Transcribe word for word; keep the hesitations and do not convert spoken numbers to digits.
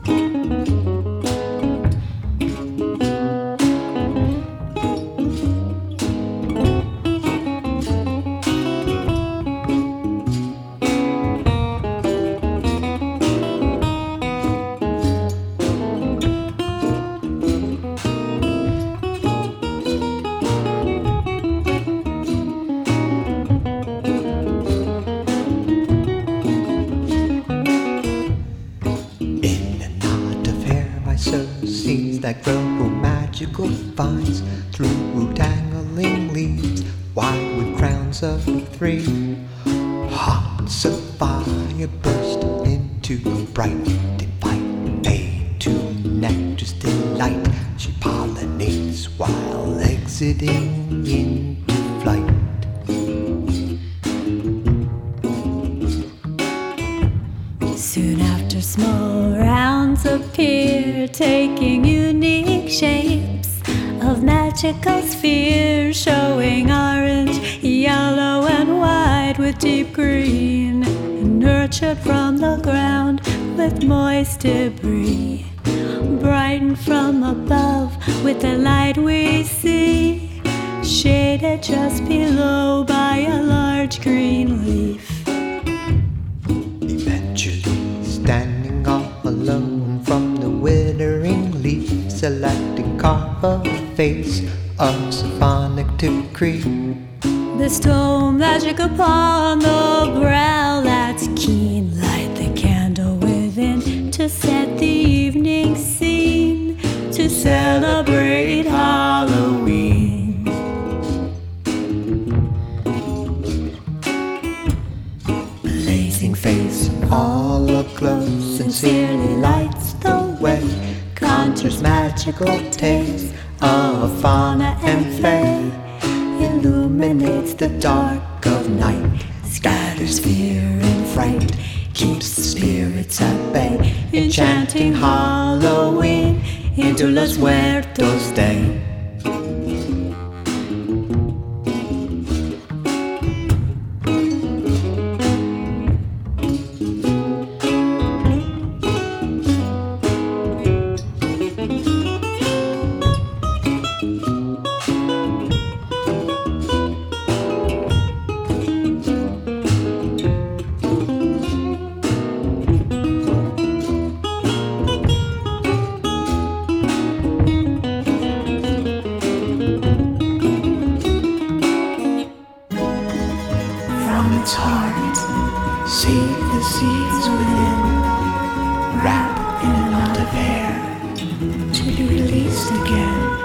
Seeds that grow magical vines through tangling leaves, wide with crowns of three. Hearts of fire burst into bright invite, paid to nectar's delight. She pollinates while exiting into flight. Soon after, small rounds appear, taking unique shapes of magical spheres, showing orange, yellow, and white with deep green, nurtured from the ground with moist debris, brightened from above with the light we see, shaded just below by a large green leaf. Eventually, standing all alone from the withering leaf, selecting carve a face of symphonic decree. Bestow magic upon the brow that's keen. Light the candle within to set the evening scene, to celebrate Halloween. Blazing face all aglow, sincerely lights the way, conjures magical tales of fauna and fae, illuminates the dark of night, scatters fear and fright, keeps the spirits at bay, enchanting Halloween into Los Muertos Day. From its heart, save the seeds within, wrap in a knot of hair, to be released again.